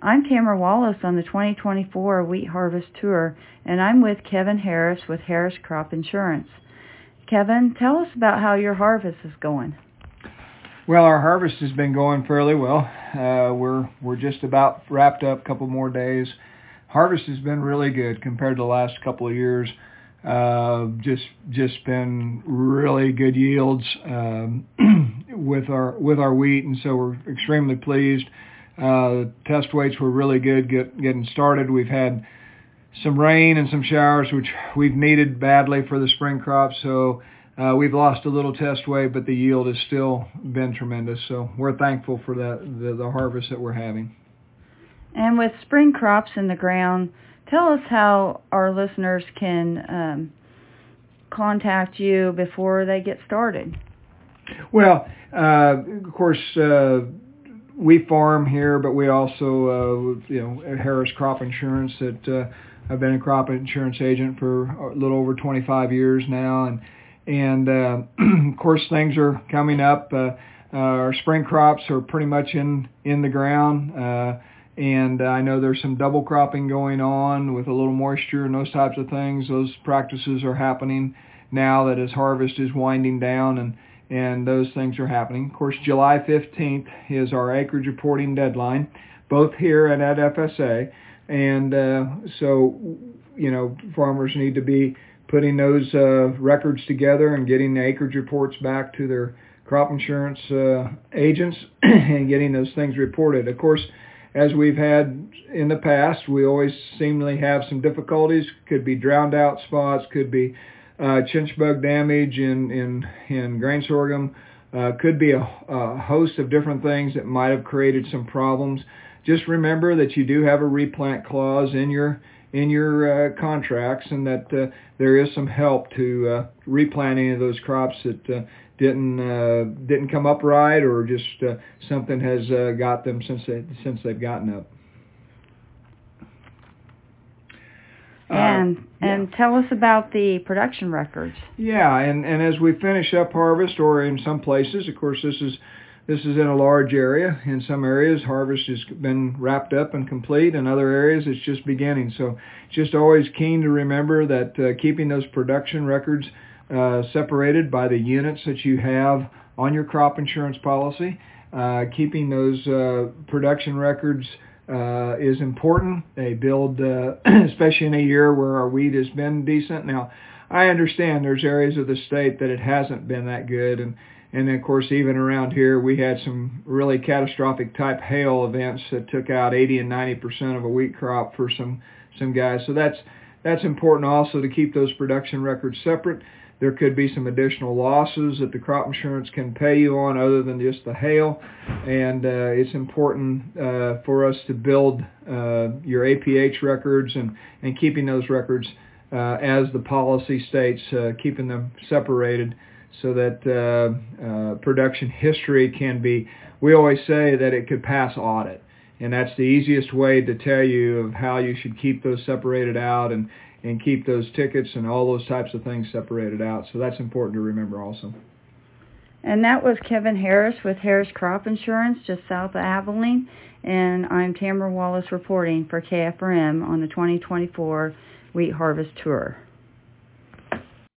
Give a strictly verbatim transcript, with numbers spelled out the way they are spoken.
I'm Tamara Wallace on the twenty twenty-four Wheat Harvest Tour, and I'm with Kevin Harris with Harris Crop Insurance. Kevin, tell us about how your harvest is going. Well, our harvest has been going fairly well. Uh, we're we're just about wrapped up, a couple more days. Harvest has been really good compared to the last couple of years. Uh, just just been really good yields um, with our with our wheat, and so we're extremely pleased. Uh, test weights were really good get, getting started. We've had some rain and some showers, which we've needed badly for the spring crop. So uh, we've lost a little test weight, but the yield has still been tremendous. So we're thankful for that, the, the harvest that we're having. And with spring crops in the ground, tell us how our listeners can um, contact you before they get started. Well, uh, of course, uh, we farm here, but we also, uh, you know, Harris Crop Insurance. That uh, I've been a crop insurance agent for a little over twenty-five years now, and and uh, of course things are coming up. Uh, uh, our spring crops are pretty much in in the ground. Uh, And I know there's some double cropping going on with a little moisture and those types of things. Those practices are happening now that as harvest is winding down, and, and those things are happening. Of course, July fifteenth is our acreage reporting deadline, both here and at F S A. And uh, so, you know, farmers need to be putting those uh, records together and getting the acreage reports back to their crop insurance uh, agents and getting those things reported. Of course, as we've had in the past, we always seemingly have some difficulties. Could be drowned out spots, could be uh, chinch bug damage in, in, in grain sorghum, uh, could be a, a host of different things that might have created some problems. Just remember that you do have a replant clause in your in your uh, contracts, and that uh, there is some help to uh, replant any of those crops that uh, didn't uh, didn't come up right, or just uh, something has uh, got them since they since they've gotten up. And uh, and yeah. tell us about the production records. Yeah, and, and as we finish up harvest, or in some places, of course, this is this is in a large area. In some areas, harvest has been wrapped up and complete. In other areas, it's just beginning. So, just always keen to remember that uh, keeping those production records Uh, separated by the units that you have on your crop insurance policy. Uh, keeping those uh, production records uh, is important. They build, uh, especially in a year where our wheat has been decent. Now, I understand there's areas of the state that it hasn't been that good, and and of course even around here we had some really catastrophic type hail events that took out eighty and ninety percent of a wheat crop for some some guys. So that's that's important also to keep those production records separate. There could be some additional losses that the crop insurance can pay you on other than just the hail. And uh, it's important uh, for us to build uh, your A P H records and, and keeping those records uh, as the policy states, uh, keeping them separated so that uh, uh, production history can be, we always say that it could pass audit. And that's the easiest way to tell you of how you should keep those separated out and and keep those tickets and all those types of things separated out. So that's important to remember also. And that was Kevin Harris with Harris Crop Insurance, just south of Abilene. And I'm Tamara Wallace reporting for K F R M on the twenty twenty-four Wheat Harvest Tour.